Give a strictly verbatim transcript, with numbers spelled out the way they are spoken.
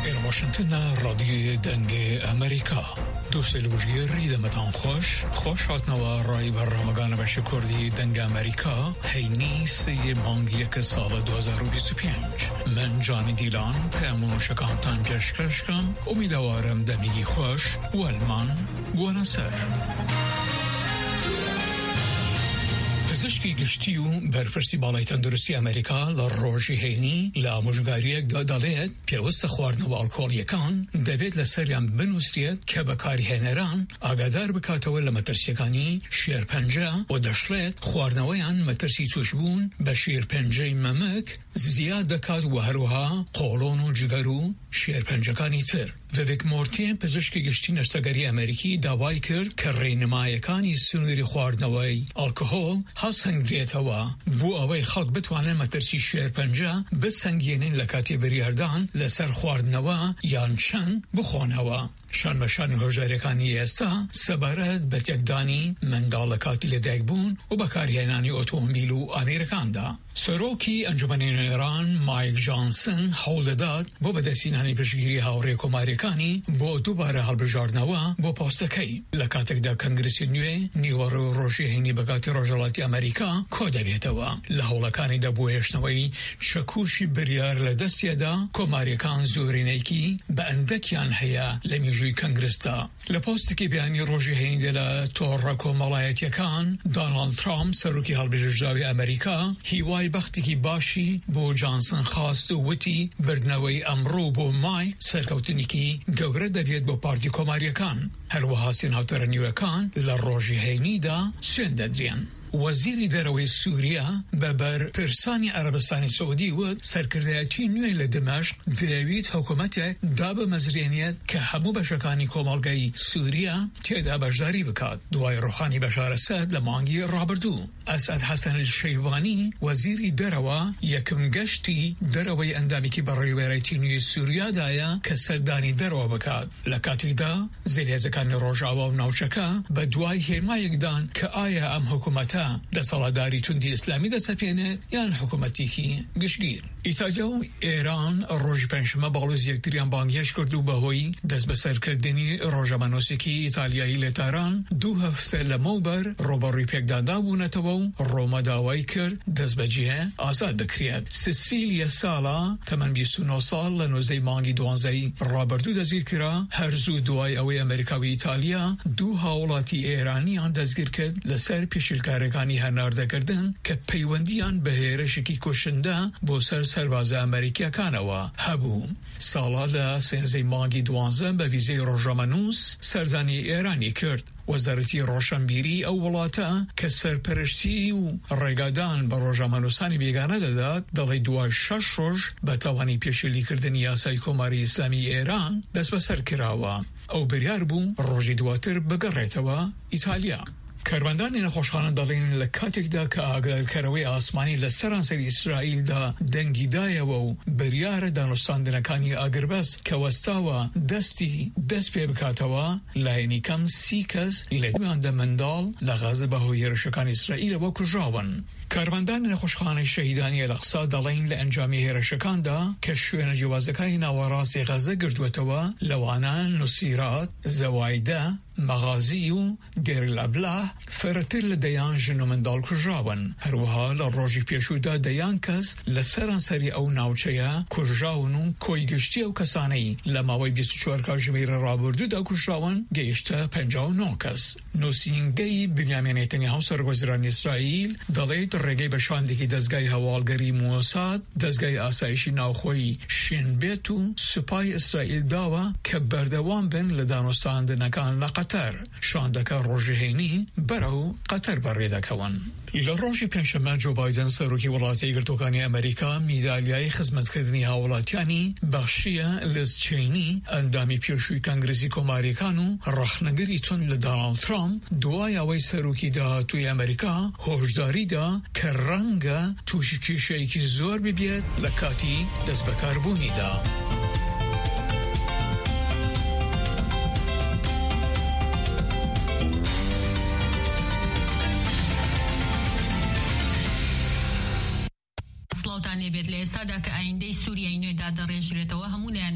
إلى واشنطن راديو دنگ أمريكا دوست الوجيري دمتان خوش خوش هاتنوا رای برنامه‌گان بشه کردی دنگ أمريكا هینی سی مانگ یک سال دو هزار و بیست و پنج من جانی دیلان پیامون شکانتان پیشکش کم امیدوارم دمیگی خوش و المان گوانسر پزشکی گشتی و برپرسی بالای تندرستی امریکا لروژی هینی لاموجگاریک دادالت پیوست خواردن و الکل یکان دبیت لسریان بنوسریت که بکاری هنران آگادار بکاتو لمترسیکانی شیرپنجه و دشلت خواردنویان مترسی توشبون به شیرپنجه ممک زیاد دکات و هروها قولون و جگرو شیرپنجکانی تر و ویک مورتین پزشکی گشتی نشتگری امریکی داوای کرد که رینمایکانی سنوری خواردنوی الکل هەسەنگرێتەوە بۆ ئەوەی خەڵک بتوانن مەترسی شێرپەنجە بسەنگێنن لە کاتی بریاردان لەسەر خواردنەوە یان چەند بخۆنەوە. شان بەشانی هۆژارەکانی ئێستا سەبارەت بە تێکدانی منداڵ لە کاتی لەدایکبوون و بەکارهێنانی ئۆتۆمبیل و ئامێرەکاندا. سەرۆکی ئەنجومەنی نێران مایک جانسن هەوڵ دەدات بۆ بەدەستهێنانی پشتگیری هاوڕێ کۆماریەکانی بۆ دووبارە هەڵبژاردنەوە بۆ پۆستەکەی لە کاتێکدا کەنگرسی نوێ نیوەڕۆ و ڕۆژی هەینی بەکاتی ڕۆژهەڵاتی ئەمریکا کۆ دەبێتەوە لە هەوڵەکانیدا بۆ هێشتنەوەی چەکوشی بریار لە دەستیەدا کۆماریەکان زۆرینەیەکی بە ئەندەکیان هەیە لە میژووی کەنگرستا. لە پۆستێکی بەیانی ڕۆژی هەینی لە تۆڕە کۆمەڵایەتیەکان دۆناڵد ترامپ سەرۆکی هەڵبژاردنەوەی ئەمریکا هیوای بەختێکی باشی بۆ جانسن خواست و وتی بردنەوەی ئەمڕۆ بۆ مای سەرکەوتنێکی گەورە دەبێت بۆ پارتی کۆماریەکان. هەروەها سێناتۆرە نیوەکان لە ڕۆژی هەینیدا سوێن دەدرێن. وەزیری دەرەوەی سووریا بەبەر پرسانی عەرەبستانی سەعودی وت سەرکردایەتی نوێ لە دمەشق دەیەوێت حکوومەتێک دابمەزرێنێت کە هەموو بەشەکانی کۆمەڵگەی سووریا تێدا بەشداری بکات دوای ڕوحانی بەشار ئەسەد لە مانگی ڕابردوو. ئەسعەد حەسەن الشەیبانی وەزیری دەرەوە یەکم گەشتی دەرەوەی ئەندامێکی بەڕێوەبەرێتی نوێی سووریادایە کە سەردانی دەرەوە بکات لە کاتێکدا زێرهێزەکانی ڕۆژاوا و ناوچەکە بە دوای هێمایەکدان کە ئایا ئەم حکوومەتە دەسەڵاتداری توندی ئیسلامی دەسەپێنێت یان حکوومەتێکی گشتگیر. ئیتالیا و ئێران ڕۆژی پەنجشەمە باڵۆز یەکتریان بانگهێش کرد و بەهۆی دەست بەسەرکردنی ڕۆژەمەنووسێکی ئیتالیایی لە تاران دوو هەفتە لەمەوبەر ڕۆبەڕووی پێکدادا بوونەتەوە و ڕۆمە داوای کرد دەست بەجێ ئازاد بکرێت. سیسیلیا ساڵا تەمەن بیست و نۆ ساڵ لە نۆزەی مانگی دوانزەی ڕابردوو دەستگیر کرا هەرزوو دوای ئەوەی ئەمریکاوی ئیتالیا دوو هاوڵاتی ئێرانیان دەستگیر کرد لەسەر پێشیلکارەکانی هەناردەکردن کە پەیوەندیان بە هێرشێکی کوشندە بۆ سەر سەربازە ئەمریکیەکانەوە هەبوو. ساڵا لە سێنزەی مانگی دوانزە بە ڤیزەی ڕۆژەمەنووس سەردانی ئێرانی کرد. وەزارەتی ڕۆشنبیری ئەو وڵاتە کە سەرپەرشتی و ڕێگادان بە ڕۆژەمەنووسانی بێگانە دەدات دەڵێ دوای شەش ڕۆژ بە تاوانی پێشێلیکردنی یاسای کۆماری ئیسلامی ئێران دەست بەسەر کراوە. ئەو بریار بوو ڕۆژی دواتر بگەڕێتەوە ئیتالیا. کارمەندانی نەخۆشخانە دەڵێن لە کاتێکدا کە ئاگادارکەرەوەی ئاسمانی لە سەرانسەری ئیسرائیلدا دەنگیدایەوە و بریارە دانوستاندنەکانی ئاگربەس کە وەستاوە دەستی دەست پێ بکاتەوە لایەنی کەم سی کەس لە دویاندا منداڵ لە غەزە بەهۆی هێرشەکانی ئیسرائیلەوە کوژراون. کارمەندانی نەخۆشخانەی شەهیدانی ئەلەقسا دەڵێن لە ئەنجامی هێرشەکاندا کە شوێنە جیاوازەکانی ناوەڕاستی غەزە گردووەتەوە لەوانە نوسیرات، زەوایدە، مەغازی و دێرلەبلاه فرەتر لە دەیان ژن و منداڵ کوژراون. هەروەها لە ڕۆژی پێشوودا دەیان کەس لە سەرانسەری ئەو ناوچەیە کوژراون و کۆی گشتی ئەو کەسانەی لە ماوەی بیست و چوار کاتژمێرە ڕابردوودا کوژراون گەیشتە پەنجاو و نۆ کەس. نووسینگەی بنیامین نێتەنیاهو سەرۆکوەزیرانی ئیسرائیل دەڵێت ڕێگەی بەشاندێکی دەستگای هەواڵگەری موساد دەستگای ئاسایشی ناوخۆی شینبێت و سوپای ئیسرائیل داوە کە بەردەوام بن لە دانوستاندنەکان لە قەتەر. شاندەکە ڕۆژی هەینی بەرەو قەتەر بەڕێدەکەون. لە ڕۆژی پێنجشەممە جۆ بایدن سەرۆکی وڵاتە یەکگرتووەکانی ئەمریکا میدالیای خزمەتکردنی هاوڵاتیانی بەخشیە لز چینی ئەندامی پێشووی کەنگرسی کۆماریەکان و ڕەخنەگەری تون لە دۆناڵد ترامپ دوای ئەوەی سەرۆکی داهاتووی ئەمریکا هۆشداریدا کە ڕەنگە تووشی کێشەیەکی زۆر ببێت لە کاتی دەست بەکاربوونیدا. سڵاوتان لێبێت لە ئێستادا کە ئایندەی سووریای نوێدا دەڕێژرێتەوە هەموو